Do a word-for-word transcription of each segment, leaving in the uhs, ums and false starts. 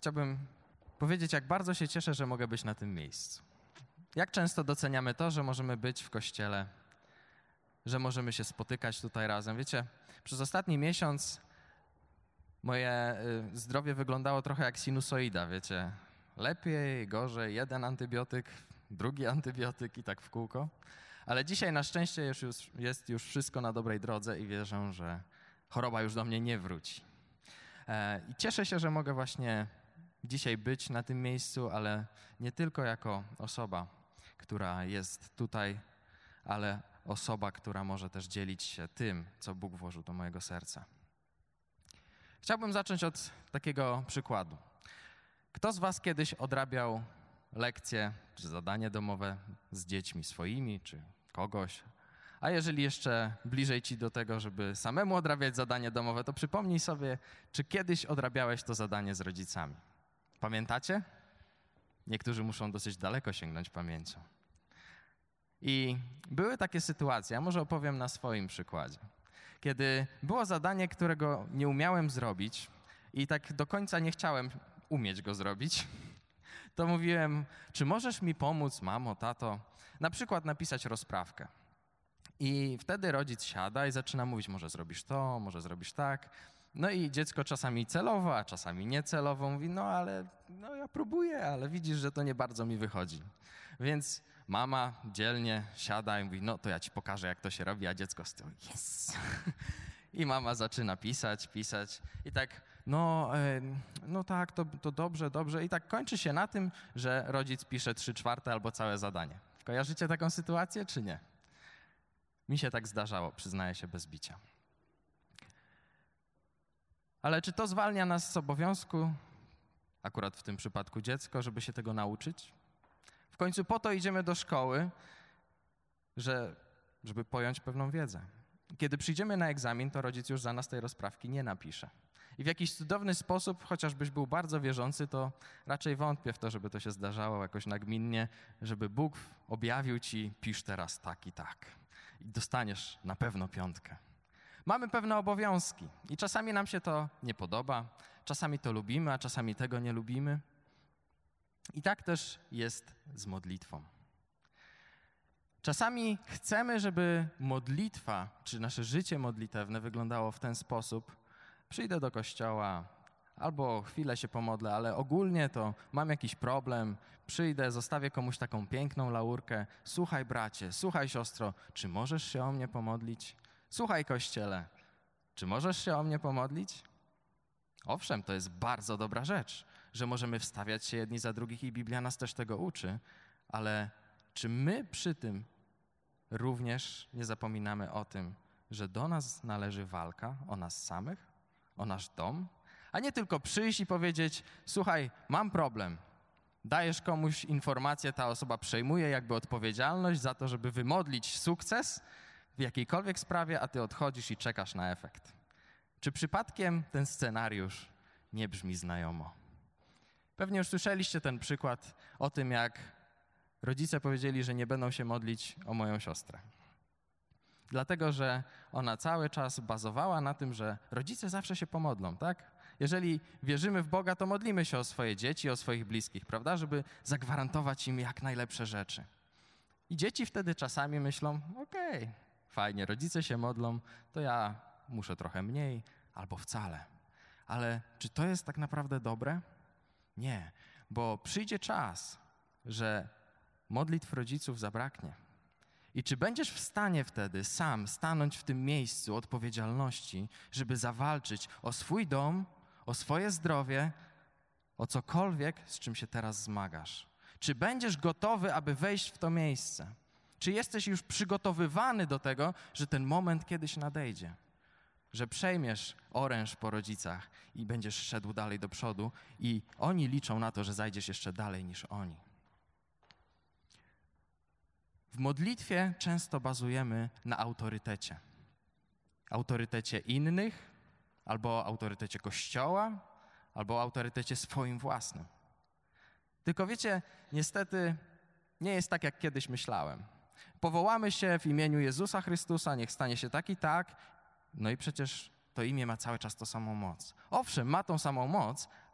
chciałbym powiedzieć, jak bardzo się cieszę, że mogę być na tym miejscu. Jak często doceniamy to, że możemy być w kościele, że możemy się spotykać tutaj razem. Wiecie, przez ostatni miesiąc moje y, zdrowie wyglądało trochę jak sinusoida, wiecie. Lepiej, gorzej, jeden antybiotyk, drugi antybiotyk i tak w kółko. Ale dzisiaj na szczęście już, już jest już wszystko na dobrej drodze i wierzę, że choroba już do mnie nie wróci. E, I cieszę się, że mogę właśnie dzisiaj być na tym miejscu, ale nie tylko jako osoba, która jest tutaj, ale osoba, która może też dzielić się tym, co Bóg włożył do mojego serca. Chciałbym zacząć od takiego przykładu. Kto z was kiedyś odrabiał lekcje czy zadanie domowe z dziećmi swoimi, czy kogoś? A jeżeli jeszcze bliżej ci do tego, żeby samemu odrabiać zadanie domowe, to przypomnij sobie, czy kiedyś odrabiałeś to zadanie z rodzicami. Pamiętacie? Niektórzy muszą dosyć daleko sięgnąć pamięcią. I były takie sytuacje, ja może opowiem na swoim przykładzie, kiedy było zadanie, którego nie umiałem zrobić i tak do końca nie chciałem umieć go zrobić, to mówiłem, czy możesz mi pomóc, mamo, tato, na przykład napisać rozprawkę. I wtedy rodzic siada i zaczyna mówić, może zrobisz to, może zrobisz tak. No i dziecko czasami celowo, a czasami niecelowo mówi, no ale no ja próbuję, ale widzisz, że to nie bardzo mi wychodzi. Więc mama dzielnie siada i mówi, no to ja ci pokażę, jak to się robi, a dziecko z tyłu, yes! I mama zaczyna pisać, pisać i tak, no, no tak, to, to dobrze, dobrze. I tak kończy się na tym, że rodzic pisze trzy czwarte albo całe zadanie. Kojarzycie taką sytuację, czy nie? Mi się tak zdarzało, przyznaję się bez bicia. Ale czy to zwalnia nas z obowiązku, akurat w tym przypadku dziecko, żeby się tego nauczyć? W końcu po to idziemy do szkoły, że, żeby pojąć pewną wiedzę. Kiedy przyjdziemy na egzamin, to rodzic już za nas tej rozprawki nie napisze. I w jakiś cudowny sposób, chociażbyś był bardzo wierzący, to raczej wątpię w to, żeby to się zdarzało jakoś nagminnie, żeby Bóg objawił ci, pisz teraz tak i tak. I dostaniesz na pewno piątkę. Mamy pewne obowiązki i czasami nam się to nie podoba, czasami to lubimy, a czasami tego nie lubimy. I tak też jest z modlitwą. Czasami chcemy, żeby modlitwa, czy nasze życie modlitewne wyglądało w ten sposób. Przyjdę do kościoła, albo chwilę się pomodlę, ale ogólnie to mam jakiś problem, przyjdę, zostawię komuś taką piękną laurkę. Słuchaj bracie, słuchaj siostro, czy możesz się o mnie pomodlić? Słuchaj Kościele, czy możesz się o mnie pomodlić? Owszem, to jest bardzo dobra rzecz, że możemy wstawiać się jedni za drugich i Biblia nas też tego uczy, ale czy my przy tym również nie zapominamy o tym, że do nas należy walka o nas samych, o nasz dom, a nie tylko przyjść i powiedzieć, słuchaj, mam problem. Dajesz komuś informację, ta osoba przejmuje jakby odpowiedzialność za to, żeby wymodlić sukces w jakiejkolwiek sprawie, a ty odchodzisz i czekasz na efekt. Czy przypadkiem ten scenariusz nie brzmi znajomo? Pewnie już słyszeliście ten przykład o tym, jak rodzice powiedzieli, że nie będą się modlić o moją siostrę. Dlatego, że ona cały czas bazowała na tym, że rodzice zawsze się pomodlą, tak? Jeżeli wierzymy w Boga, to modlimy się o swoje dzieci, o swoich bliskich, prawda? Żeby zagwarantować im jak najlepsze rzeczy. I dzieci wtedy czasami myślą, okej, okay, fajnie, rodzice się modlą, to ja muszę trochę mniej albo wcale. Ale czy to jest tak naprawdę dobre? Nie, bo przyjdzie czas, że modlitw rodziców zabraknie. I czy będziesz w stanie wtedy sam stanąć w tym miejscu odpowiedzialności, żeby zawalczyć o swój dom, o swoje zdrowie, o cokolwiek, z czym się teraz zmagasz? Czy będziesz gotowy, aby wejść w to miejsce? Czy jesteś już przygotowywany do tego, że ten moment kiedyś nadejdzie? Że przejmiesz oręż po rodzicach i będziesz szedł dalej do przodu i oni liczą na to, że zajdziesz jeszcze dalej niż oni. W modlitwie często bazujemy na autorytecie. Autorytecie innych, albo autorytecie Kościoła, albo autorytecie swoim własnym. Tylko wiecie, niestety nie jest tak, jak kiedyś myślałem. Powołamy się w imieniu Jezusa Chrystusa, niech stanie się tak i tak, no i przecież to imię ma cały czas tą samą moc. Owszem, ma tą samą moc,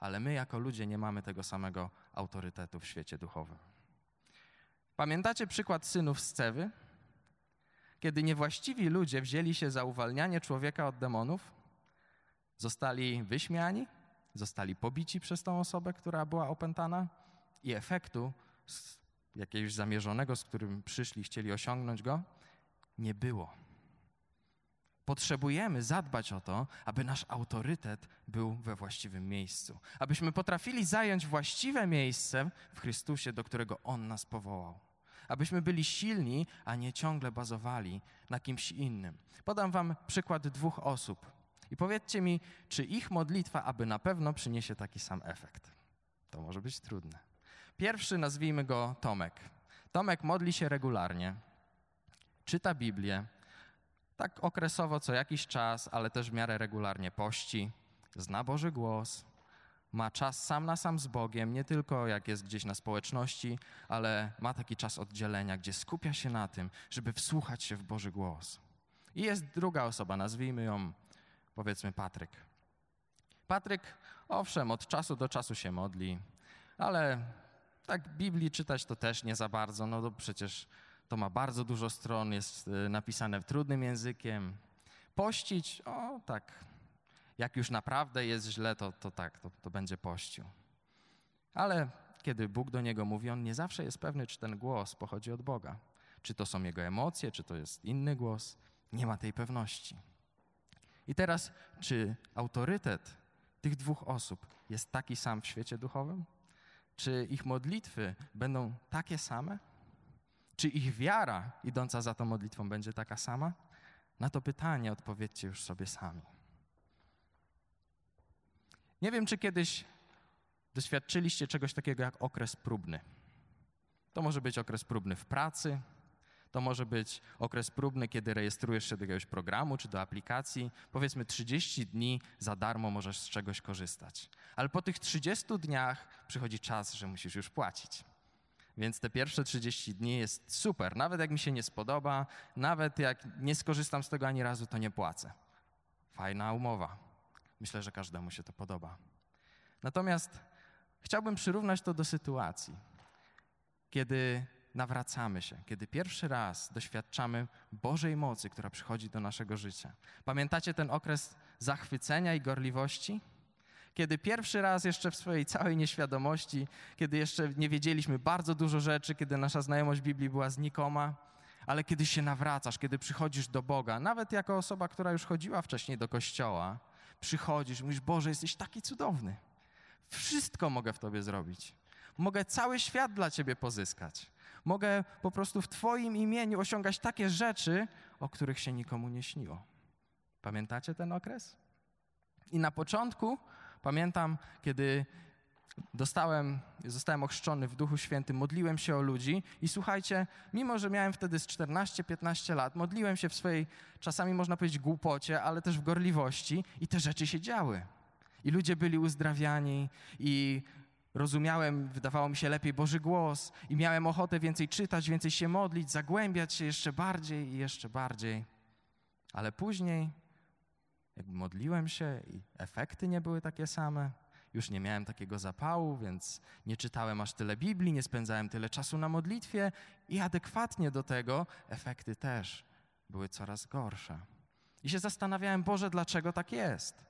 ale my jako ludzie nie mamy tego samego autorytetu w świecie duchowym. Pamiętacie przykład synów Scewy? Kiedy niewłaściwi ludzie wzięli się za uwalnianie człowieka od demonów, zostali wyśmiani, zostali pobici przez tą osobę, która była opętana i efektu z jakiegoś zamierzonego, z którym przyszli, chcieli osiągnąć go, nie było. Potrzebujemy zadbać o to, aby nasz autorytet był we właściwym miejscu. Abyśmy potrafili zająć właściwe miejsce w Chrystusie, do którego On nas powołał. Abyśmy byli silni, a nie ciągle bazowali na kimś innym. Podam wam przykład dwóch osób i powiedzcie mi, czy ich modlitwa aby na pewno przyniesie taki sam efekt. To może być trudne. Pierwszy, nazwijmy go Tomek. Tomek modli się regularnie, czyta Biblię, tak okresowo co jakiś czas, ale też w miarę regularnie pości, zna Boży głos, ma czas sam na sam z Bogiem, nie tylko jak jest gdzieś na społeczności, ale ma taki czas oddzielenia, gdzie skupia się na tym, żeby wsłuchać się w Boży głos. I jest druga osoba, nazwijmy ją, powiedzmy, Patryk. Patryk, owszem, od czasu do czasu się modli, ale tak Biblii czytać to też nie za bardzo, no to przecież to ma bardzo dużo stron, jest napisane trudnym językiem. Pościć, o tak, jak już naprawdę jest źle, to, to tak, to, to będzie pościł. Ale kiedy Bóg do niego mówi, on nie zawsze jest pewny, czy ten głos pochodzi od Boga. Czy to są jego emocje, czy to jest inny głos. Nie ma tej pewności. I teraz, czy autorytet tych dwóch osób jest taki sam w świecie duchowym? Czy ich modlitwy będą takie same? Czy ich wiara idąca za tą modlitwą będzie taka sama? Na to pytanie odpowiedzcie już sobie sami. Nie wiem, czy kiedyś doświadczyliście czegoś takiego jak okres próbny. To może być okres próbny w pracy, to może być okres próbny, kiedy rejestrujesz się do jakiegoś programu czy do aplikacji. Powiedzmy trzydzieści dni za darmo możesz z czegoś korzystać. Ale po tych trzydziestu dniach przychodzi czas, że musisz już płacić. Więc te pierwsze trzydzieści dni jest super. Nawet jak mi się nie spodoba, nawet jak nie skorzystam z tego ani razu, to nie płacę. Fajna umowa. Myślę, że każdemu się to podoba. Natomiast chciałbym przyrównać to do sytuacji, kiedy nawracamy się, kiedy pierwszy raz doświadczamy Bożej mocy, która przychodzi do naszego życia. Pamiętacie ten okres zachwycenia i gorliwości? Kiedy pierwszy raz jeszcze w swojej całej nieświadomości, kiedy jeszcze nie wiedzieliśmy bardzo dużo rzeczy, kiedy nasza znajomość Biblii była znikoma, ale kiedy się nawracasz, kiedy przychodzisz do Boga, nawet jako osoba, która już chodziła wcześniej do kościoła, przychodzisz i mówisz, Boże, jesteś taki cudowny. Wszystko mogę w Tobie zrobić. Mogę cały świat dla Ciebie pozyskać. Mogę po prostu w Twoim imieniu osiągać takie rzeczy, o których się nikomu nie śniło. Pamiętacie ten okres? I na początku pamiętam, kiedy dostałem, zostałem ochrzczony w Duchu Świętym, modliłem się o ludzi i słuchajcie, mimo że miałem wtedy z czternaście piętnaście lat, modliłem się w swojej, czasami można powiedzieć głupocie, ale też w gorliwości i te rzeczy się działy. I ludzie byli uzdrawiani i rozumiałem, wydawało mi się lepiej Boży głos i miałem ochotę więcej czytać, więcej się modlić, zagłębiać się jeszcze bardziej i jeszcze bardziej. Ale później jakby modliłem się i efekty nie były takie same. Już nie miałem takiego zapału, więc nie czytałem aż tyle Biblii, nie spędzałem tyle czasu na modlitwie i adekwatnie do tego efekty też były coraz gorsze. I się zastanawiałem, Boże, dlaczego tak jest?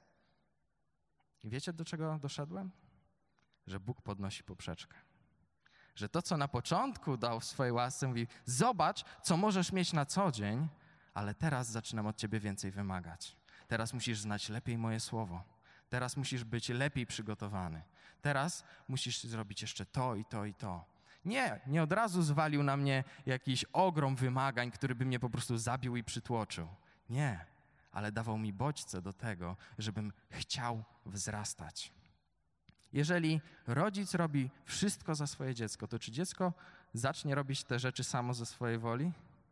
I wiecie, do czego doszedłem? Że Bóg podnosi poprzeczkę. Że to, co na początku dał w swojej łasce, mówi, zobacz, co możesz mieć na co dzień, ale teraz zaczynam od ciebie więcej wymagać. Teraz musisz znać lepiej moje słowo. Teraz musisz być lepiej przygotowany. Teraz musisz zrobić jeszcze to i to i to. Nie, nie od razu zwalił na mnie jakiś ogrom wymagań, który by mnie po prostu zabił i przytłoczył. Nie, ale dawał mi bodźce do tego, żebym chciał wzrastać. Jeżeli rodzic robi wszystko za swoje dziecko, to czy dziecko zacznie robić te rzeczy samo ze swojej woli?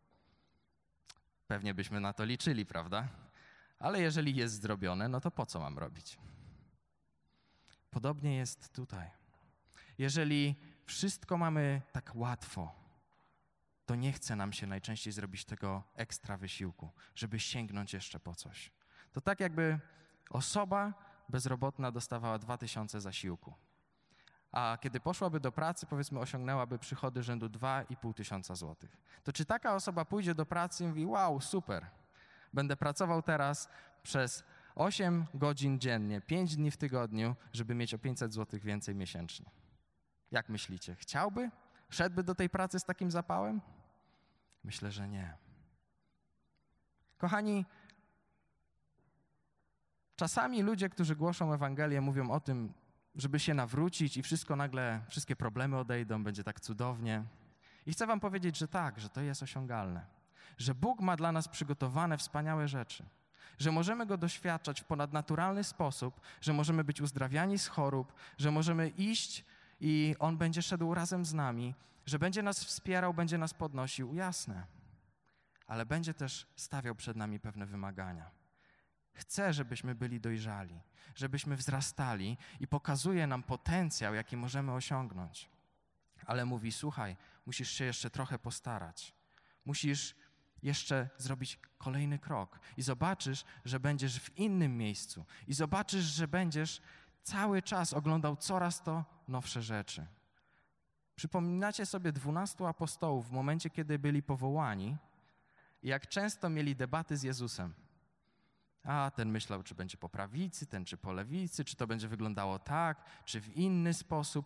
Pewnie byśmy na to liczyli, prawda? Ale jeżeli jest zrobione, no to po co mam robić? Podobnie jest tutaj. Jeżeli wszystko mamy tak łatwo, to nie chce nam się najczęściej zrobić tego ekstra wysiłku, żeby sięgnąć jeszcze po coś. To tak jakby osoba bezrobotna dostawała dwa tysiące zasiłku. A kiedy poszłaby do pracy, powiedzmy, osiągnęłaby przychody rzędu dwa i pół tysiąca złotych. To czy taka osoba pójdzie do pracy i mówi, wow, super, będę pracował teraz przez osiem godzin dziennie, pięć dni w tygodniu, żeby mieć o pięćset złotych więcej miesięcznie? Jak myślicie? Chciałby? Szedłby do tej pracy z takim zapałem? Myślę, że nie. Kochani, czasami ludzie, którzy głoszą Ewangelię, mówią o tym, żeby się nawrócić i wszystko nagle, wszystkie problemy odejdą, będzie tak cudownie. I chcę wam powiedzieć, że tak, że to jest osiągalne. Że Bóg ma dla nas przygotowane wspaniałe rzeczy. Że możemy Go doświadczać w ponadnaturalny sposób, że możemy być uzdrawiani z chorób, że możemy iść i On będzie szedł razem z nami, że będzie nas wspierał, będzie nas podnosił, jasne. Ale będzie też stawiał przed nami pewne wymagania. Chce, żebyśmy byli dojrzali, żebyśmy wzrastali i pokazuje nam potencjał, jaki możemy osiągnąć. Ale mówi, słuchaj, musisz się jeszcze trochę postarać. Musisz jeszcze zrobić kolejny krok i zobaczysz, że będziesz w innym miejscu i zobaczysz, że będziesz cały czas oglądał coraz to nowsze rzeczy. Przypominacie sobie dwunastu apostołów w momencie, kiedy byli powołani i jak często mieli debaty z Jezusem. A ten myślał, czy będzie po prawicy, ten czy po lewicy, czy to będzie wyglądało tak, czy w inny sposób.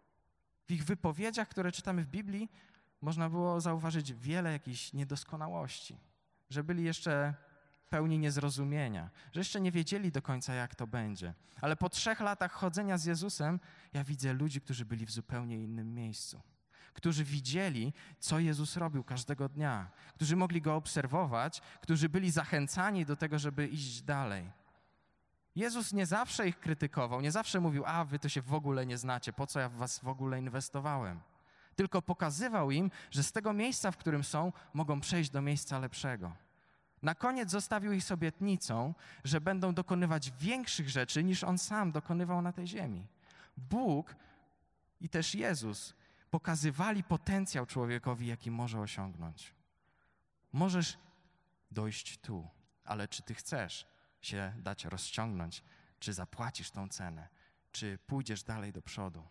W ich wypowiedziach, które czytamy w Biblii, można było zauważyć wiele jakichś niedoskonałości, że byli jeszcze pełni niezrozumienia, że jeszcze nie wiedzieli do końca, jak to będzie. Ale po trzech latach chodzenia z Jezusem ja widzę ludzi, którzy byli w zupełnie innym miejscu, którzy widzieli, co Jezus robił każdego dnia, którzy mogli Go obserwować, którzy byli zachęcani do tego, żeby iść dalej. Jezus nie zawsze ich krytykował, nie zawsze mówił, a wy to się w ogóle nie znacie, po co ja w was w ogóle inwestowałem. Tylko pokazywał im, że z tego miejsca, w którym są, mogą przejść do miejsca lepszego. Na koniec zostawił ich z obietnicą, że będą dokonywać większych rzeczy, niż On sam dokonywał na tej ziemi. Bóg i też Jezus pokazywali potencjał człowiekowi, jaki może osiągnąć. Możesz dojść tu, ale czy ty chcesz się dać rozciągnąć, czy zapłacisz tą cenę, czy pójdziesz dalej do przodu?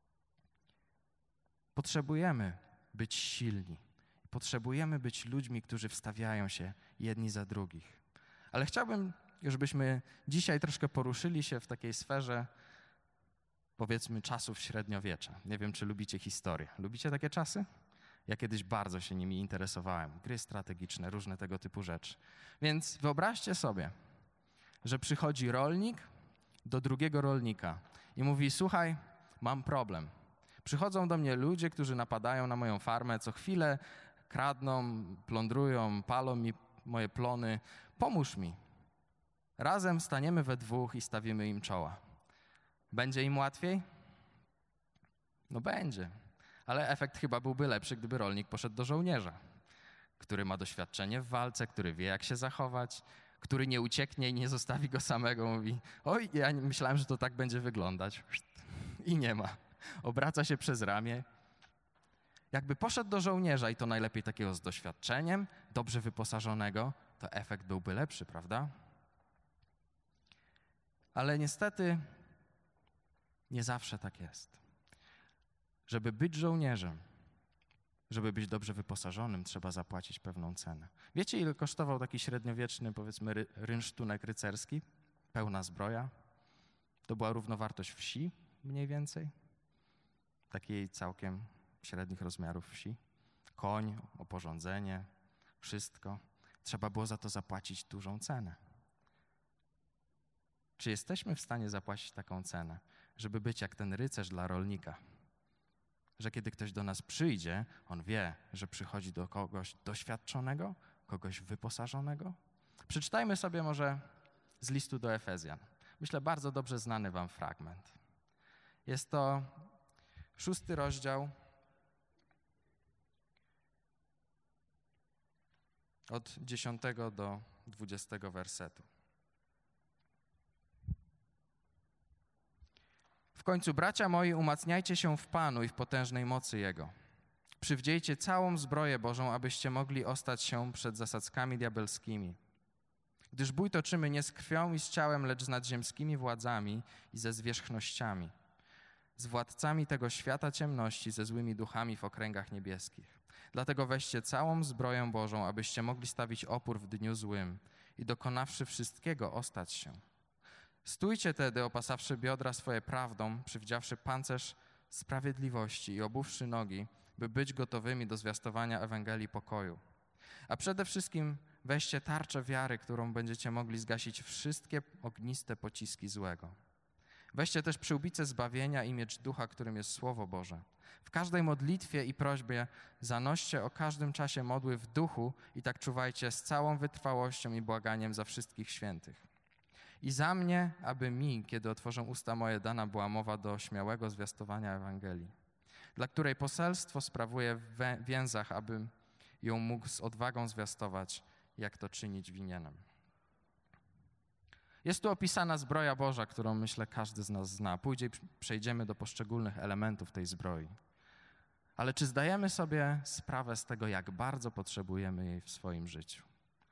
Potrzebujemy być silni. Potrzebujemy być ludźmi, którzy wstawiają się jedni za drugich. Ale chciałbym, żebyśmy dzisiaj troszkę poruszyli się w takiej sferze, powiedzmy, czasów średniowiecza. Nie wiem, czy lubicie historię. Lubicie takie czasy? Ja kiedyś bardzo się nimi interesowałem. Gry strategiczne, różne tego typu rzeczy. Więc wyobraźcie sobie, że przychodzi rolnik do drugiego rolnika i mówi, słuchaj, mam problem. Przychodzą do mnie ludzie, którzy napadają na moją farmę co chwilę, kradną, plądrują, palą mi moje plony. Pomóż mi. Razem staniemy we dwóch i stawimy im czoła. Będzie im łatwiej? No będzie. Ale efekt chyba byłby lepszy, gdyby rolnik poszedł do żołnierza, który ma doświadczenie w walce, który wie, jak się zachować, który nie ucieknie i nie zostawi go samego. Mówi, oj, ja myślałem, że to tak będzie wyglądać. I nie ma. Obraca się przez ramię. Jakby poszedł do żołnierza i to najlepiej takiego z doświadczeniem, dobrze wyposażonego, to efekt byłby lepszy, prawda? Ale niestety nie zawsze tak jest. Żeby być żołnierzem, żeby być dobrze wyposażonym, trzeba zapłacić pewną cenę. Wiecie, ile kosztował taki średniowieczny, powiedzmy, ry- rynsztunek rycerski? Pełna zbroja. To była równowartość wsi, mniej więcej. Takiej całkiem średnich rozmiarów wsi. Koń, oporządzenie, wszystko. Trzeba było za to zapłacić dużą cenę. Czy jesteśmy w stanie zapłacić taką cenę, żeby być jak ten rycerz dla rolnika? Że kiedy ktoś do nas przyjdzie, on wie, że przychodzi do kogoś doświadczonego, kogoś wyposażonego? Przeczytajmy sobie może z listu do Efezjan. Myślę, bardzo dobrze znany wam fragment. Jest to szósty rozdział od dziesiątego do dwudziestego wersetu. W końcu, bracia moi, umacniajcie się w Panu i w potężnej mocy Jego. Przywdziejcie całą zbroję Bożą, abyście mogli ostać się przed zasadzkami diabelskimi. Gdyż bój toczymy nie z krwią i z ciałem, lecz z nadziemskimi władzami i ze zwierzchnościami, z władcami tego świata ciemności, ze złymi duchami w okręgach niebieskich. Dlatego weźcie całą zbroję Bożą, abyście mogli stawić opór w dniu złym i dokonawszy wszystkiego ostać się. Stójcie tedy, opasawszy biodra swoje prawdą, przywdziawszy pancerz sprawiedliwości i obuwszy nogi, by być gotowymi do zwiastowania Ewangelii pokoju. A przede wszystkim weźcie tarczę wiary, którą będziecie mogli zgasić wszystkie ogniste pociski złego. Weźcie też przyłbicę zbawienia i miecz ducha, którym jest Słowo Boże. W każdej modlitwie i prośbie zanoście o każdym czasie modły w duchu i tak czuwajcie z całą wytrwałością i błaganiem za wszystkich świętych. I za mnie, aby mi, kiedy otworzę usta moje, dana była mowa do śmiałego zwiastowania Ewangelii, dla której poselstwo sprawuję w więzach, abym ją mógł z odwagą zwiastować, jak to czynić winienem. Jest tu opisana zbroja Boża, którą myślę każdy z nas zna. Później przejdziemy do poszczególnych elementów tej zbroi. Ale czy zdajemy sobie sprawę z tego, jak bardzo potrzebujemy jej w swoim życiu?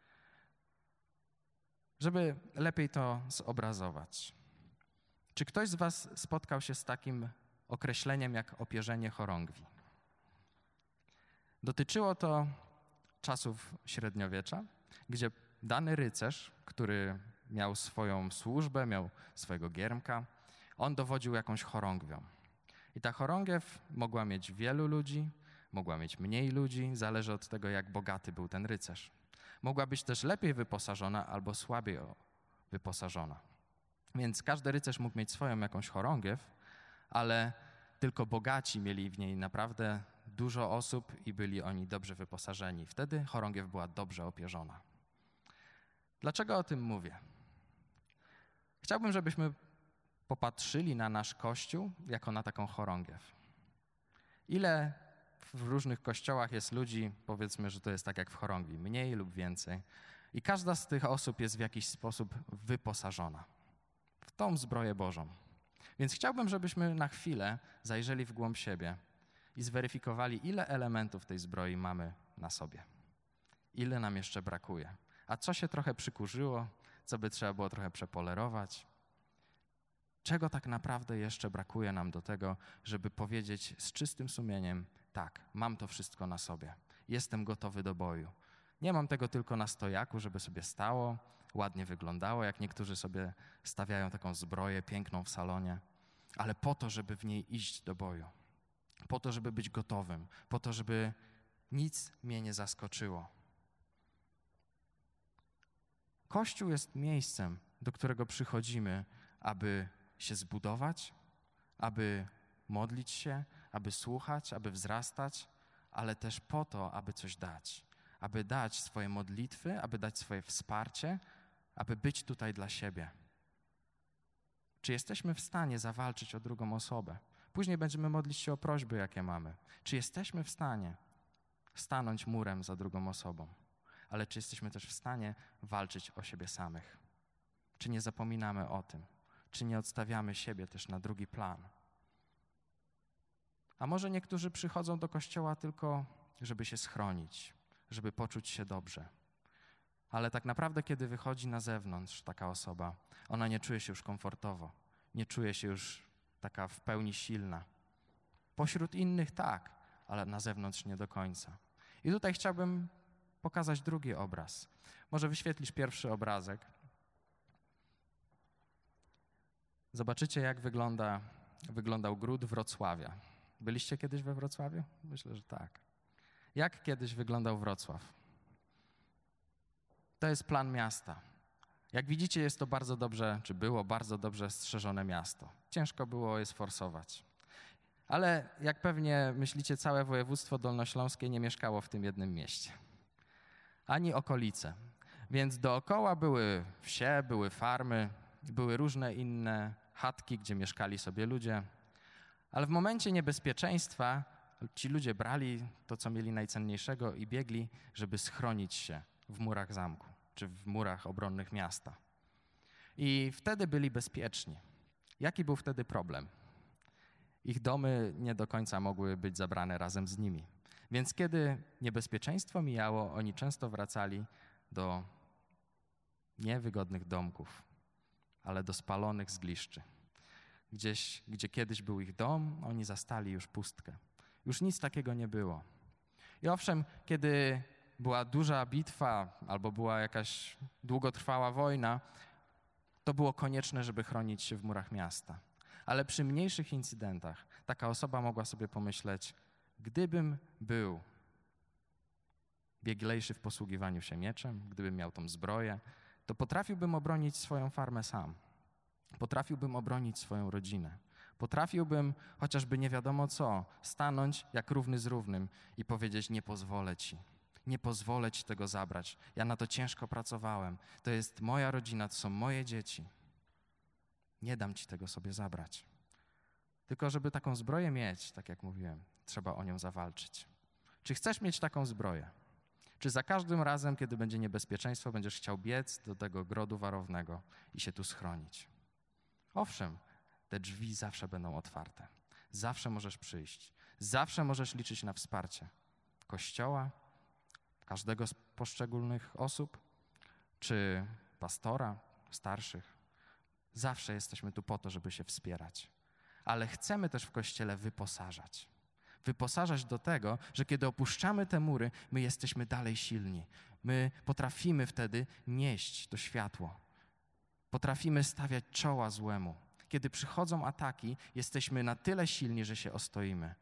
Żeby lepiej to zobrazować. Czy ktoś z was spotkał się z takim określeniem jak opierzenie chorągwi? Dotyczyło to czasów średniowiecza, gdzie dany rycerz, który miał swoją służbę, miał swojego giermka, on dowodził jakąś chorągwią. I ta chorągiew mogła mieć wielu ludzi, mogła mieć mniej ludzi, zależy od tego, jak bogaty był ten rycerz. Mogła być też lepiej wyposażona albo słabiej wyposażona. Więc każdy rycerz mógł mieć swoją jakąś chorągiew, ale tylko bogaci mieli w niej naprawdę dużo osób i byli oni dobrze wyposażeni. Wtedy chorągiew była dobrze opierzona. Dlaczego o tym mówię? Chciałbym, żebyśmy popatrzyli na nasz Kościół jako na taką chorągiew. Ile w różnych kościołach jest ludzi, powiedzmy, że to jest tak jak w chorągwi, mniej lub więcej. I każda z tych osób jest w jakiś sposób wyposażona w tą zbroję Bożą. Więc chciałbym, żebyśmy na chwilę zajrzeli w głąb siebie i zweryfikowali, ile elementów tej zbroi mamy na sobie. Ile nam jeszcze brakuje. A co się trochę przykurzyło, co by trzeba było trochę przepolerować. Czego tak naprawdę jeszcze brakuje nam do tego, żeby powiedzieć z czystym sumieniem, tak, mam to wszystko na sobie, jestem gotowy do boju. Nie mam tego tylko na stojaku, żeby sobie stało, ładnie wyglądało, jak niektórzy sobie stawiają taką zbroję piękną w salonie, ale po to, żeby w niej iść do boju, po to, żeby być gotowym, po to, żeby nic mnie nie zaskoczyło. Kościół jest miejscem, do którego przychodzimy, aby się zbudować, aby modlić się, aby słuchać, aby wzrastać, ale też po to, aby coś dać. Aby dać swoje modlitwy, aby dać swoje wsparcie, aby być tutaj dla siebie. Czy jesteśmy w stanie zawalczyć o drugą osobę? Później będziemy modlić się o prośby, jakie mamy. Czy jesteśmy w stanie stanąć murem za drugą osobą? Ale czy jesteśmy też w stanie walczyć o siebie samych? Czy nie zapominamy o tym? Czy nie odstawiamy siebie też na drugi plan? A może niektórzy przychodzą do kościoła tylko, żeby się schronić, żeby poczuć się dobrze. Ale tak naprawdę, kiedy wychodzi na zewnątrz taka osoba, ona nie czuje się już komfortowo, nie czuje się już taka w pełni silna. Pośród innych tak, ale na zewnątrz nie do końca. I tutaj chciałbym pokazać drugi obraz. Może wyświetlisz pierwszy obrazek. Zobaczycie, jak wygląda, wyglądał gród Wrocławia. Byliście kiedyś we Wrocławiu? Myślę, że tak. Jak kiedyś wyglądał Wrocław? To jest plan miasta. Jak widzicie, jest to bardzo dobrze, czy było bardzo dobrze strzeżone miasto. Ciężko było je sforsować. Ale jak pewnie myślicie, całe województwo dolnośląskie nie mieszkało w tym jednym mieście. Ani okolice. Więc dookoła były wsie, były farmy, były różne inne chatki, gdzie mieszkali sobie ludzie. Ale w momencie niebezpieczeństwa ci ludzie brali to, co mieli najcenniejszego i biegli, żeby schronić się w murach zamku, czy w murach obronnych miasta. I wtedy byli bezpieczni. Jaki był wtedy problem? Ich domy nie do końca mogły być zabrane razem z nimi. Więc kiedy niebezpieczeństwo mijało, oni często wracali do niewygodnych domków, ale do spalonych zgliszczy. Gdzieś, gdzie kiedyś był ich dom, oni zastali już pustkę. Już nic takiego nie było. I owszem, kiedy była duża bitwa albo była jakaś długotrwała wojna, to było konieczne, żeby chronić się w murach miasta. Ale przy mniejszych incydentach taka osoba mogła sobie pomyśleć, gdybym był bieglejszy w posługiwaniu się mieczem, gdybym miał tą zbroję, to potrafiłbym obronić swoją farmę sam. Potrafiłbym obronić swoją rodzinę. Potrafiłbym, chociażby nie wiadomo co, stanąć jak równy z równym i powiedzieć, nie pozwolę ci. Nie pozwolę ci tego zabrać. Ja na to ciężko pracowałem. To jest moja rodzina, to są moje dzieci. Nie dam ci tego sobie zabrać. Tylko żeby taką zbroję mieć, tak jak mówiłem, trzeba o nią zawalczyć. Czy chcesz mieć taką zbroję? Czy za każdym razem, kiedy będzie niebezpieczeństwo, będziesz chciał biec do tego grodu warownego i się tu schronić? Owszem, te drzwi zawsze będą otwarte. Zawsze możesz przyjść. Zawsze możesz liczyć na wsparcie Kościoła, każdego z poszczególnych osób, czy pastora, starszych. Zawsze jesteśmy tu po to, żeby się wspierać. Ale chcemy też w Kościele wyposażać. Wyposażać do tego, że kiedy opuszczamy te mury, my jesteśmy dalej silni. My potrafimy wtedy nieść to światło. Potrafimy stawiać czoła złemu. Kiedy przychodzą ataki, jesteśmy na tyle silni, że się ostoimy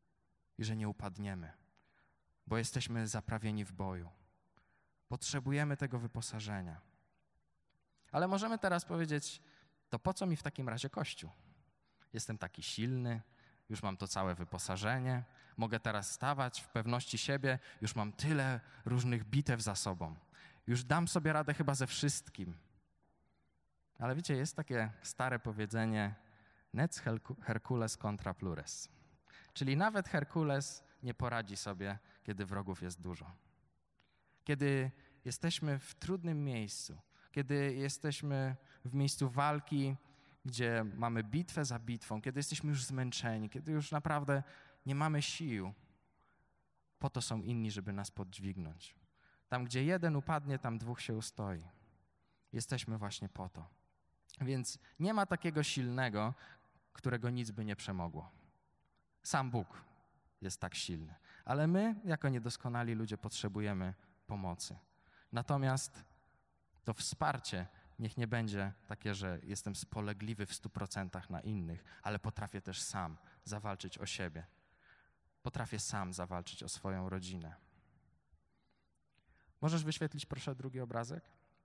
i że nie upadniemy, bo jesteśmy zaprawieni w boju. Potrzebujemy tego wyposażenia. Ale możemy teraz powiedzieć, to po co mi w takim razie Kościół? Jestem taki silny, już mam to całe wyposażenie, mogę teraz stawać w pewności siebie, już mam tyle różnych bitew za sobą. Już dam sobie radę chyba ze wszystkim. Ale wiecie, jest takie stare powiedzenie nec Hercules contra plures. Czyli nawet Herkules nie poradzi sobie, kiedy wrogów jest dużo. Kiedy jesteśmy w trudnym miejscu, kiedy jesteśmy w miejscu walki, gdzie mamy bitwę za bitwą, kiedy jesteśmy już zmęczeni, kiedy już naprawdę nie mamy sił, po to są inni, żeby nas podźwignąć. Tam, gdzie jeden upadnie, tam dwóch się ustoi. Jesteśmy właśnie po to. Więc nie ma takiego silnego, którego nic by nie przemogło. Sam Bóg jest tak silny. Ale my, jako niedoskonali ludzie, potrzebujemy pomocy. Natomiast to wsparcie niech nie będzie takie, że jestem spolegliwy w stu procentach na innych, ale potrafię też sam zawalczyć o siebie. Potrafię sam zawalczyć o swoją rodzinę. Możesz wyświetlić proszę drugi obrazek?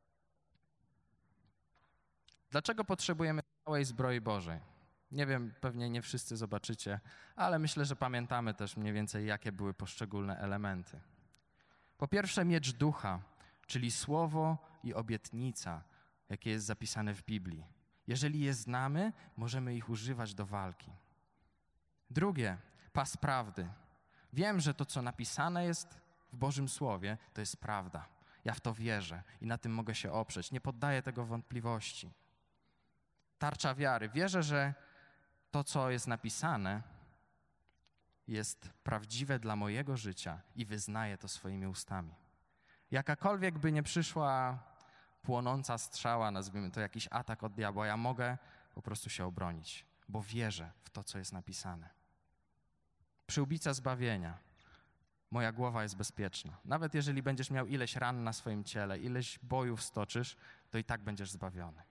Dlaczego potrzebujemy całej zbroi Bożej? Nie wiem, pewnie nie wszyscy zobaczycie, ale myślę, że pamiętamy też mniej więcej, jakie były poszczególne elementy. Po pierwsze, miecz ducha, czyli słowo i obietnica, jakie jest zapisane w Biblii. Jeżeli je znamy, możemy ich używać do walki. Drugie, pas prawdy. Wiem, że to, co napisane jest w Bożym Słowie, to jest prawda. Ja w to wierzę i na tym mogę się oprzeć. Nie poddaję tego wątpliwości. Tarcza wiary. Wierzę, że to, co jest napisane, jest prawdziwe dla mojego życia i wyznaję to swoimi ustami. Jakakolwiek by nie przyszła płonąca strzała, nazwijmy to jakiś atak od diabła, ja mogę po prostu się obronić, bo wierzę w to, co jest napisane. Przyłbica zbawienia. Moja głowa jest bezpieczna. Nawet jeżeli będziesz miał ileś ran na swoim ciele, ileś bojów stoczysz, to i tak będziesz zbawiony.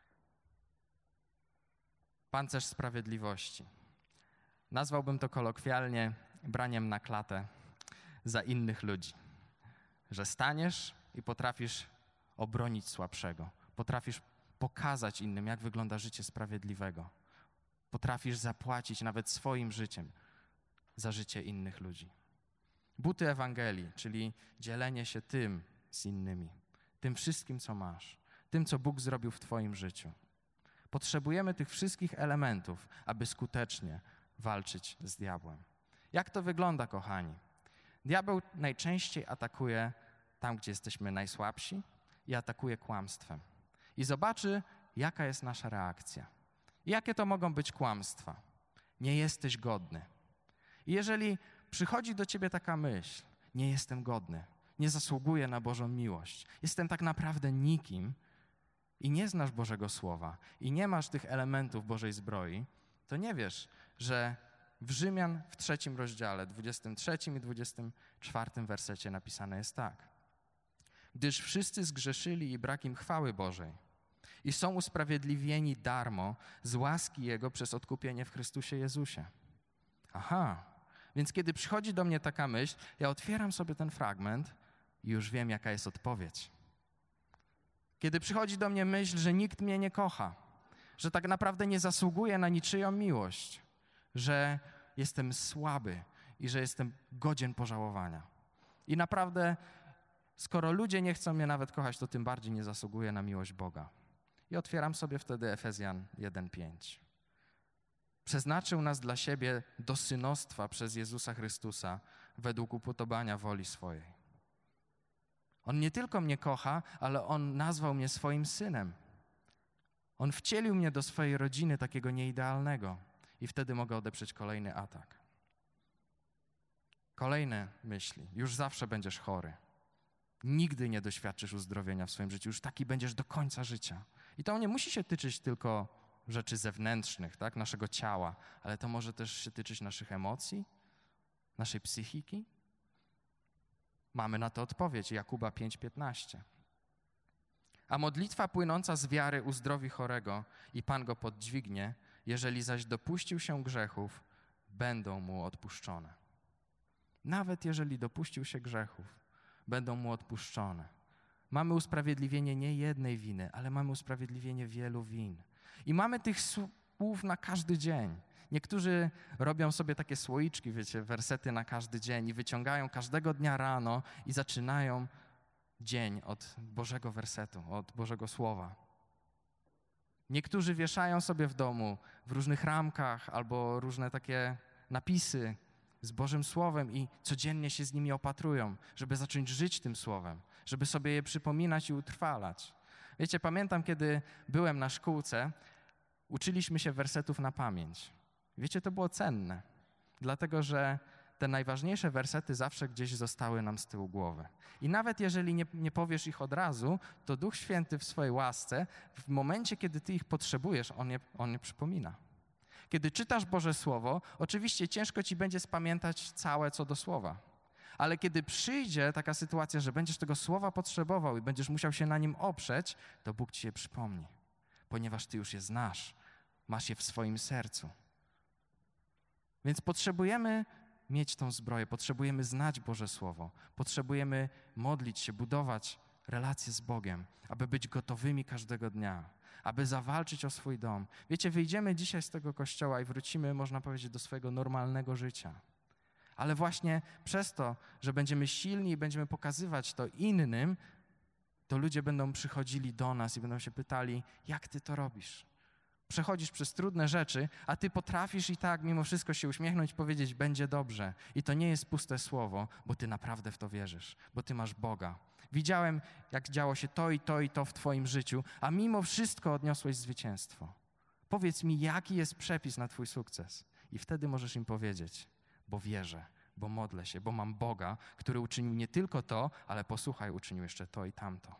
Pancerz sprawiedliwości. Nazwałbym to kolokwialnie braniem na klatę za innych ludzi. Że staniesz i potrafisz obronić słabszego. Potrafisz pokazać innym, jak wygląda życie sprawiedliwego. Potrafisz zapłacić nawet swoim życiem za życie innych ludzi. Buty Ewangelii, czyli dzielenie się tym z innymi, tym wszystkim, co masz, tym, co Bóg zrobił w twoim życiu. Potrzebujemy tych wszystkich elementów, aby skutecznie walczyć z diabłem. Jak to wygląda, kochani? Diabeł najczęściej atakuje tam, gdzie jesteśmy najsłabsi i atakuje kłamstwem. I zobaczy, jaka jest nasza reakcja. I jakie to mogą być kłamstwa. Nie jesteś godny. I jeżeli przychodzi do ciebie taka myśl, nie jestem godny, nie zasługuję na Bożą miłość, jestem tak naprawdę nikim, i nie znasz Bożego Słowa i nie masz tych elementów Bożej zbroi, to nie wiesz, że w Rzymian w trzecim rozdziale, dwudziestym trzecim i dwudziestym czwartym wersecie napisane jest tak. Gdyż wszyscy zgrzeszyli i brak im chwały Bożej i są usprawiedliwieni darmo z łaski Jego przez odkupienie w Chrystusie Jezusie. Aha, więc kiedy przychodzi do mnie taka myśl, ja otwieram sobie ten fragment i już wiem, jaka jest odpowiedź. Kiedy przychodzi do mnie myśl, że nikt mnie nie kocha, że tak naprawdę nie zasługuję na niczyją miłość, że jestem słaby i że jestem godzien pożałowania. I naprawdę, skoro ludzie nie chcą mnie nawet kochać, to tym bardziej nie zasługuję na miłość Boga. I otwieram sobie wtedy Efezjan jeden pięć. Przeznaczył nas dla siebie do synostwa przez Jezusa Chrystusa według upodobania woli swojej. On nie tylko mnie kocha, ale On nazwał mnie swoim synem. On wcielił mnie do swojej rodziny takiego nieidealnego i wtedy mogę odeprzeć kolejny atak. Kolejne myśli. Już zawsze będziesz chory. Nigdy nie doświadczysz uzdrowienia w swoim życiu. Już taki będziesz do końca życia. I to nie musi się tyczyć tylko rzeczy zewnętrznych, tak, naszego ciała, ale to może też się tyczyć naszych emocji, naszej psychiki. Mamy na to odpowiedź, Jakuba pięć piętnaście. A modlitwa płynąca z wiary uzdrowi chorego i Pan go podźwignie, jeżeli zaś dopuścił się grzechów, będą mu odpuszczone. Nawet jeżeli dopuścił się grzechów, będą mu odpuszczone. Mamy usprawiedliwienie nie jednej winy, ale mamy usprawiedliwienie wielu win. I mamy tych słów na każdy dzień. Niektórzy robią sobie takie słoiczki, wiecie, wersety na każdy dzień i wyciągają każdego dnia rano i zaczynają dzień od Bożego wersetu, od Bożego Słowa. Niektórzy wieszają sobie w domu w różnych ramkach albo różne takie napisy z Bożym Słowem i codziennie się z nimi opatrują, żeby zacząć żyć tym Słowem, żeby sobie je przypominać i utrwalać. Wiecie, pamiętam, kiedy byłem na szkółce, uczyliśmy się wersetów na pamięć. Wiecie, to było cenne, dlatego że te najważniejsze wersety zawsze gdzieś zostały nam z tyłu głowy. I nawet jeżeli nie, nie powiesz ich od razu, to Duch Święty w swojej łasce, w momencie, kiedy ty ich potrzebujesz, On je, on je przypomina. Kiedy czytasz Boże Słowo, oczywiście ciężko ci będzie spamiętać całe co do słowa. Ale kiedy przyjdzie taka sytuacja, że będziesz tego słowa potrzebował i będziesz musiał się na nim oprzeć, to Bóg ci je przypomni, ponieważ ty już je znasz, masz je w swoim sercu. Więc potrzebujemy mieć tą zbroję, potrzebujemy znać Boże Słowo, potrzebujemy modlić się, budować relacje z Bogiem, aby być gotowymi każdego dnia, aby zawalczyć o swój dom. Wiecie, wyjdziemy dzisiaj z tego kościoła i wrócimy, można powiedzieć, do swojego normalnego życia. Ale właśnie przez to, że będziemy silni i będziemy pokazywać to innym, to ludzie będą przychodzili do nas i będą się pytali, jak ty to robisz? Przechodzisz przez trudne rzeczy, a ty potrafisz i tak mimo wszystko się uśmiechnąć i powiedzieć, będzie dobrze. I to nie jest puste słowo, bo ty naprawdę w to wierzysz, bo ty masz Boga. Widziałem, jak działo się to i to i to w twoim życiu, a mimo wszystko odniosłeś zwycięstwo. Powiedz mi, jaki jest przepis na twój sukces? I wtedy możesz im powiedzieć, bo wierzę, bo modlę się, bo mam Boga, który uczynił nie tylko to, ale posłuchaj, uczynił jeszcze to i tamto.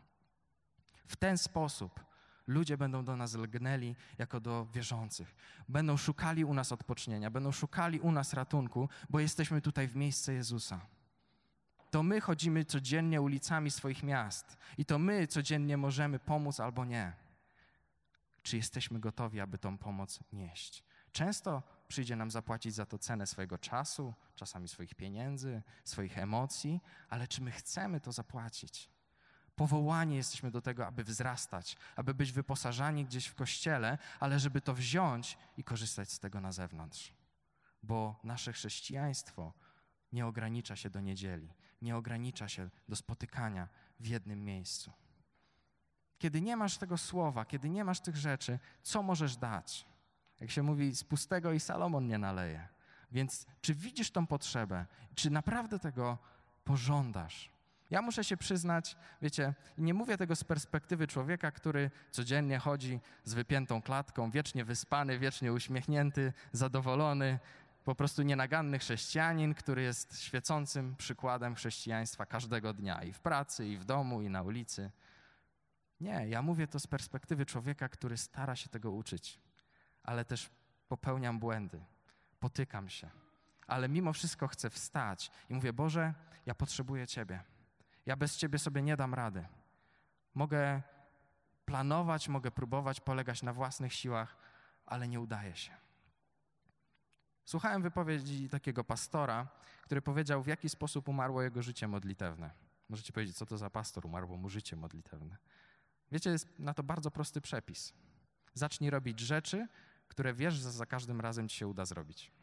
W ten sposób ludzie będą do nas lgnęli jako do wierzących. Będą szukali u nas odpocznienia, będą szukali u nas ratunku, bo jesteśmy tutaj w miejsce Jezusa. To my chodzimy codziennie ulicami swoich miast i to my codziennie możemy pomóc albo nie. Czy jesteśmy gotowi, aby tą pomoc nieść? Często przyjdzie nam zapłacić za to cenę swojego czasu, czasami swoich pieniędzy, swoich emocji, ale czy my chcemy to zapłacić? Powołani jesteśmy do tego, aby wzrastać, aby być wyposażani gdzieś w kościele, ale żeby to wziąć i korzystać z tego na zewnątrz. Bo nasze chrześcijaństwo nie ogranicza się do niedzieli, nie ogranicza się do spotykania w jednym miejscu. Kiedy nie masz tego słowa, kiedy nie masz tych rzeczy, co możesz dać? Jak się mówi, z pustego i Salomon nie naleje. Więc czy widzisz tą potrzebę? Czy naprawdę tego pożądasz? Ja muszę się przyznać, wiecie, nie mówię tego z perspektywy człowieka, który codziennie chodzi z wypiętą klatką, wiecznie wyspany, wiecznie uśmiechnięty, zadowolony, po prostu nienaganny chrześcijanin, który jest świecącym przykładem chrześcijaństwa każdego dnia i w pracy, i w domu, i na ulicy. Nie, ja mówię to z perspektywy człowieka, który stara się tego uczyć, ale też popełniam błędy, potykam się, ale mimo wszystko chcę wstać i mówię, Boże, ja potrzebuję Ciebie. Ja bez Ciebie sobie nie dam rady. Mogę planować, mogę próbować polegać na własnych siłach, ale nie udaje się. Słuchałem wypowiedzi takiego pastora, który powiedział, w jaki sposób umarło jego życie modlitewne. Możecie powiedzieć, co to za pastor, umarło mu życie modlitewne. Wiecie, jest na to bardzo prosty przepis. Zacznij robić rzeczy, które wiesz, że za każdym razem ci się uda zrobić.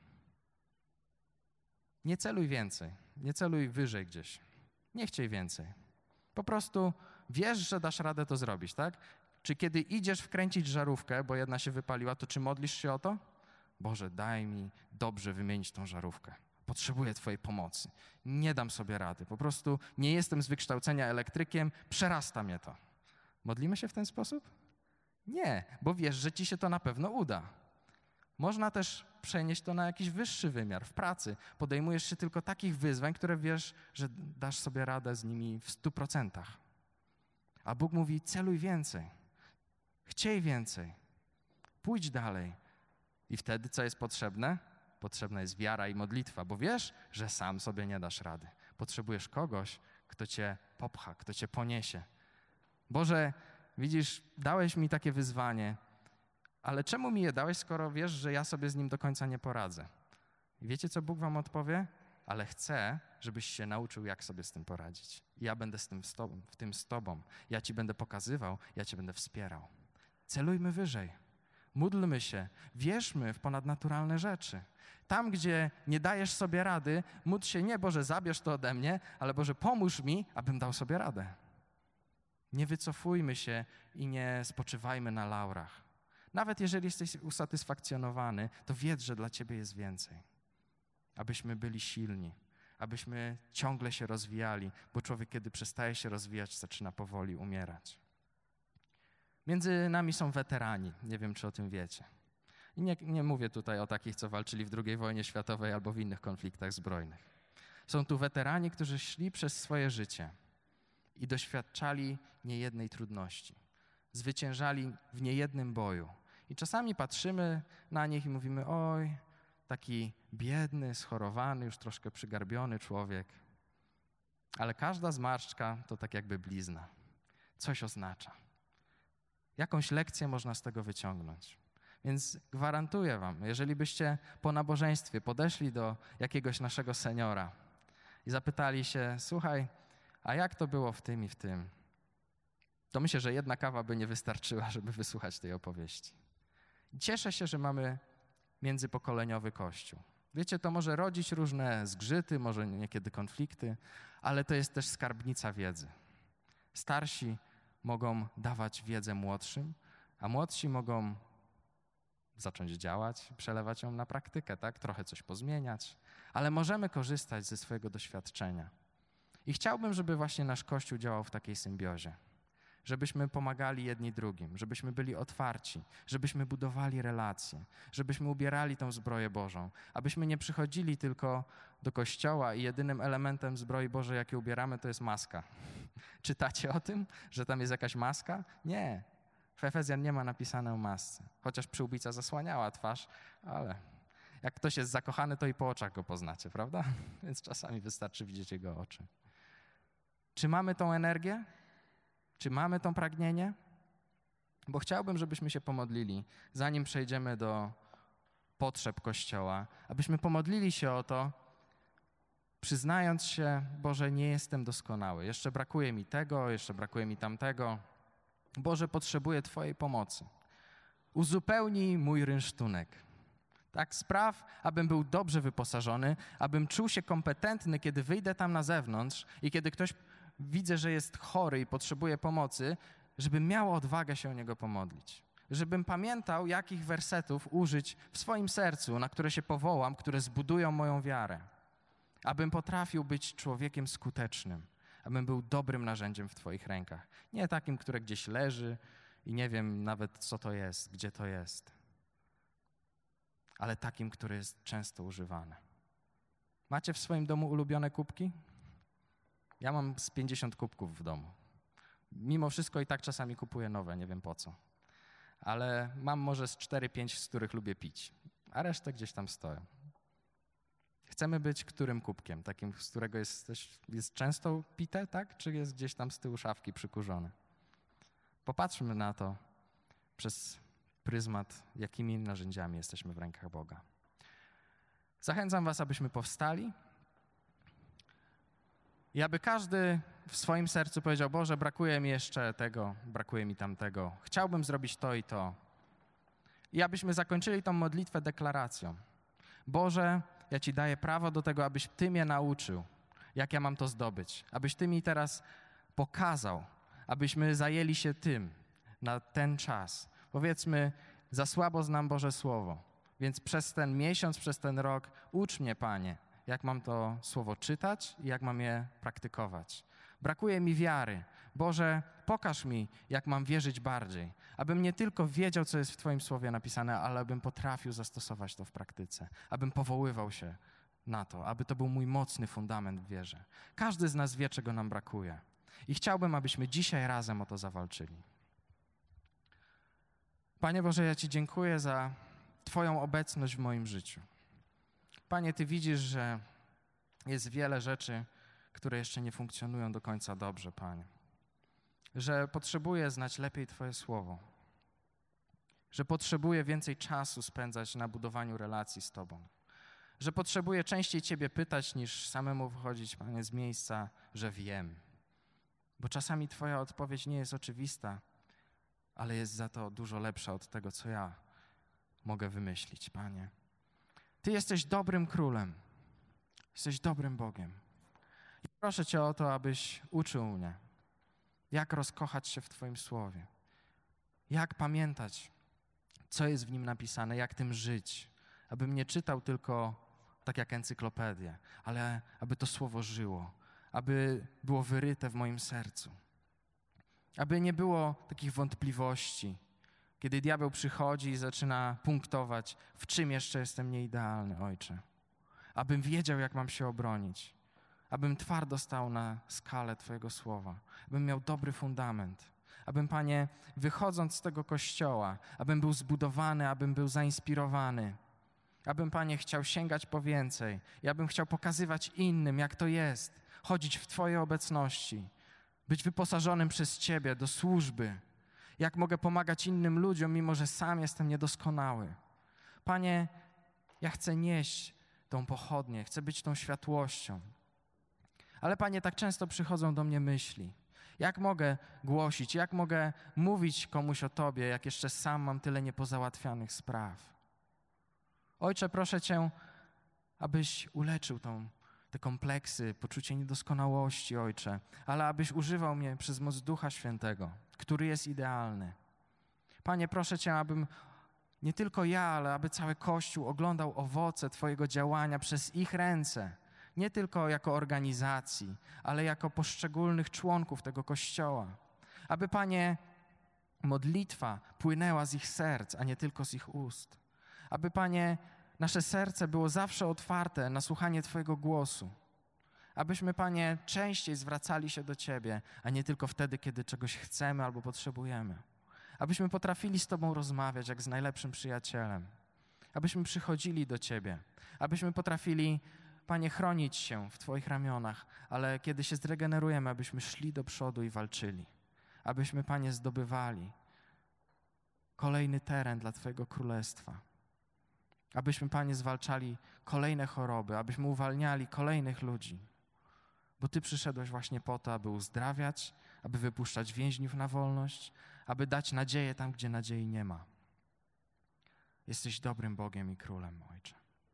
Nie celuj więcej, nie celuj wyżej gdzieś. Nie chciej więcej. Po prostu wiesz, że dasz radę to zrobić, tak? Czy kiedy idziesz wkręcić żarówkę, bo jedna się wypaliła, to czy modlisz się o to? Boże, daj mi dobrze wymienić tą żarówkę. Potrzebuję Twojej pomocy. Nie dam sobie rady. Po prostu nie jestem z wykształcenia elektrykiem, przerasta mnie to. Modlimy się w ten sposób? Nie, bo wiesz, że ci się to na pewno uda. Można też przenieść to na jakiś wyższy wymiar w pracy. Podejmujesz się tylko takich wyzwań, które wiesz, że dasz sobie radę z nimi w stu procentach. A Bóg mówi, celuj więcej, chciej więcej, pójdź dalej. I wtedy co jest potrzebne? Potrzebna jest wiara i modlitwa, bo wiesz, że sam sobie nie dasz rady. Potrzebujesz kogoś, kto cię popcha, kto cię poniesie. Boże, widzisz, dałeś mi takie wyzwanie, ale czemu mi je dałeś, skoro wiesz, że ja sobie z nim do końca nie poradzę? I wiecie, co Bóg wam odpowie? Ale chcę, żebyś się nauczył, jak sobie z tym poradzić. I ja będę z tym z tobą, w tym z tobą. Ja ci będę pokazywał, ja cię będę wspierał. Celujmy wyżej. Módlmy się, wierzmy w ponadnaturalne rzeczy. Tam, gdzie nie dajesz sobie rady, módl się nie, Boże, zabierz to ode mnie, ale Boże, pomóż mi, abym dał sobie radę. Nie wycofujmy się i nie spoczywajmy na laurach. Nawet jeżeli jesteś usatysfakcjonowany, to wiedz, że dla Ciebie jest więcej. Abyśmy byli silni, abyśmy ciągle się rozwijali, bo człowiek, kiedy przestaje się rozwijać, zaczyna powoli umierać. Między nami są weterani, nie wiem, czy o tym wiecie. I nie, nie mówię tutaj o takich, co walczyli w drugiej wojnie światowej albo w innych konfliktach zbrojnych. Są tu weterani, którzy szli przez swoje życie i doświadczali niejednej trudności. Zwyciężali w niejednym boju. I czasami patrzymy na nich i mówimy, oj, taki biedny, schorowany, już troszkę przygarbiony człowiek. Ale każda zmarszczka to tak jakby blizna. Coś oznacza. Jakąś lekcję można z tego wyciągnąć. Więc gwarantuję wam, jeżeli byście po nabożeństwie podeszli do jakiegoś naszego seniora i zapytali się, słuchaj, a jak to było w tym i w tym, to myślę, że jedna kawa by nie wystarczyła, żeby wysłuchać tej opowieści. Cieszę się, że mamy międzypokoleniowy Kościół. Wiecie, to może rodzić różne zgrzyty, może niekiedy konflikty, ale to jest też skarbnica wiedzy. Starsi mogą dawać wiedzę młodszym, a młodsi mogą zacząć działać, przelewać ją na praktykę, tak? Trochę coś pozmieniać, ale możemy korzystać ze swojego doświadczenia. I chciałbym, żeby właśnie nasz Kościół działał w takiej symbiozie. Żebyśmy pomagali jedni drugim, żebyśmy byli otwarci, żebyśmy budowali relacje, żebyśmy ubierali tą zbroję Bożą, abyśmy nie przychodzili tylko do kościoła i jedynym elementem zbroi Bożej, jakie ubieramy, to jest maska. Czytacie o tym, że tam jest jakaś maska? Nie. W Efezjan nie ma napisane o masce, chociaż przyłbica zasłaniała twarz, ale jak ktoś jest zakochany, to i po oczach go poznacie, prawda? Więc czasami wystarczy widzieć jego oczy. Czy mamy tą energię? Czy mamy to pragnienie? Bo chciałbym, żebyśmy się pomodlili, zanim przejdziemy do potrzeb Kościoła, abyśmy pomodlili się o to, przyznając się, Boże, nie jestem doskonały, jeszcze brakuje mi tego, jeszcze brakuje mi tamtego. Boże, potrzebuję Twojej pomocy. Uzupełnij mój rynsztunek. Tak, spraw, abym był dobrze wyposażony, abym czuł się kompetentny, kiedy wyjdę tam na zewnątrz i kiedy ktoś widzę, że jest chory i potrzebuje pomocy, żebym miał odwagę się o niego pomodlić. Żebym pamiętał, jakich wersetów użyć w swoim sercu, na które się powołam, które zbudują moją wiarę. Abym potrafił być człowiekiem skutecznym. Abym był dobrym narzędziem w Twoich rękach. Nie takim, które gdzieś leży i nie wiem nawet, co to jest, gdzie to jest. Ale takim, który jest często używany. Macie w swoim domu ulubione kubki? Ja mam z pięćdziesiąt kubków w domu. Mimo wszystko i tak czasami kupuję nowe, nie wiem po co. Ale mam może z cztery pięć, z których lubię pić, a resztę gdzieś tam stoją. Chcemy być którym kubkiem? Takim, z którego jest, jest często pite, tak? Czy jest gdzieś tam z tyłu szafki przykurzony? Popatrzmy na to przez pryzmat, jakimi narzędziami jesteśmy w rękach Boga. Zachęcam was, abyśmy powstali i aby każdy w swoim sercu powiedział: Boże, brakuje mi jeszcze tego, brakuje mi tamtego, chciałbym zrobić to i to. I abyśmy zakończyli tą modlitwę deklaracją. Boże, ja Ci daję prawo do tego, abyś Ty mnie nauczył, jak ja mam to zdobyć. Abyś Ty mi teraz pokazał, abyśmy zajęli się tym na ten czas. Powiedzmy, za słabo znam Boże Słowo, więc przez ten miesiąc, przez ten rok ucz mnie, Panie, jak mam to Słowo czytać i jak mam je praktykować. Brakuje mi wiary. Boże, pokaż mi, jak mam wierzyć bardziej, abym nie tylko wiedział, co jest w Twoim Słowie napisane, ale abym potrafił zastosować to w praktyce, abym powoływał się na to, aby to był mój mocny fundament w wierze. Każdy z nas wie, czego nam brakuje i chciałbym, abyśmy dzisiaj razem o to zawalczyli. Panie Boże, ja Ci dziękuję za Twoją obecność w moim życiu. Panie, Ty widzisz, że jest wiele rzeczy, które jeszcze nie funkcjonują do końca dobrze, Panie. Że potrzebuję znać lepiej Twoje Słowo. Że potrzebuję więcej czasu spędzać na budowaniu relacji z Tobą. Że potrzebuję częściej Ciebie pytać, niż samemu wychodzić, Panie, z miejsca, że wiem. Bo czasami Twoja odpowiedź nie jest oczywista, ale jest za to dużo lepsza od tego, co ja mogę wymyślić, Panie. Ty jesteś dobrym królem. Jesteś dobrym Bogiem. I proszę Cię o to, abyś uczył mnie, jak rozkochać się w Twoim Słowie. Jak pamiętać, co jest w nim napisane, jak tym żyć. Abym nie czytał tylko tak jak encyklopedię, ale aby to Słowo żyło, aby było wyryte w moim sercu. Aby nie było takich wątpliwości, kiedy diabeł przychodzi i zaczyna punktować, w czym jeszcze jestem nieidealny, Ojcze. Abym wiedział, jak mam się obronić. Abym twardo stał na skale Twojego Słowa. Abym miał dobry fundament. Abym, Panie, wychodząc z tego kościoła, abym był zbudowany, abym był zainspirowany. Abym, Panie, chciał sięgać po więcej. I abym chciał pokazywać innym, jak to jest. Chodzić w Twojej obecności. Być wyposażonym przez Ciebie do służby. Jak mogę pomagać innym ludziom, mimo że sam jestem niedoskonały. Panie, ja chcę nieść tą pochodnię, chcę być tą światłością. Ale, Panie, tak często przychodzą do mnie myśli. Jak mogę głosić, jak mogę mówić komuś o Tobie, jak jeszcze sam mam tyle niepozałatwianych spraw? Ojcze, proszę Cię, abyś uleczył tą, te kompleksy, poczucie niedoskonałości, Ojcze, ale abyś używał mnie przez moc Ducha Świętego, który jest idealny. Panie, proszę Cię, abym nie tylko ja, ale aby cały Kościół oglądał owoce Twojego działania przez ich ręce, nie tylko jako organizacji, ale jako poszczególnych członków tego Kościoła. Aby, Panie, modlitwa płynęła z ich serc, a nie tylko z ich ust. Aby, Panie, nasze serce było zawsze otwarte na słuchanie Twojego głosu. Abyśmy, Panie, częściej zwracali się do Ciebie, a nie tylko wtedy, kiedy czegoś chcemy albo potrzebujemy. Abyśmy potrafili z Tobą rozmawiać jak z najlepszym przyjacielem. Abyśmy przychodzili do Ciebie. Abyśmy potrafili, Panie, chronić się w Twoich ramionach, ale kiedy się zregenerujemy, abyśmy szli do przodu i walczyli. Abyśmy, Panie, zdobywali kolejny teren dla Twojego Królestwa. Abyśmy, Panie, zwalczali kolejne choroby, abyśmy uwalniali kolejnych ludzi. Bo Ty przyszedłeś właśnie po to, aby uzdrawiać, aby wypuszczać więźniów na wolność, aby dać nadzieję tam, gdzie nadziei nie ma. Jesteś dobrym Bogiem i Królem, Ojcze.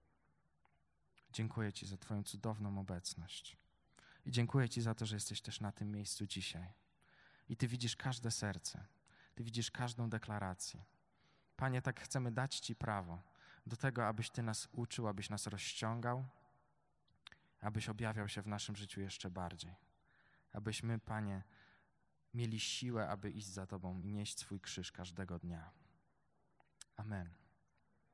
Dziękuję Ci za Twoją cudowną obecność. I dziękuję Ci za to, że jesteś też na tym miejscu dzisiaj. I Ty widzisz każde serce. Ty widzisz każdą deklarację. Panie, tak chcemy dać Ci prawo do tego, abyś Ty nas uczył, abyś nas rozciągał, abyś objawiał się w naszym życiu jeszcze bardziej. Abyśmy, Panie, mieli siłę, aby iść za Tobą i nieść swój krzyż każdego dnia. Amen.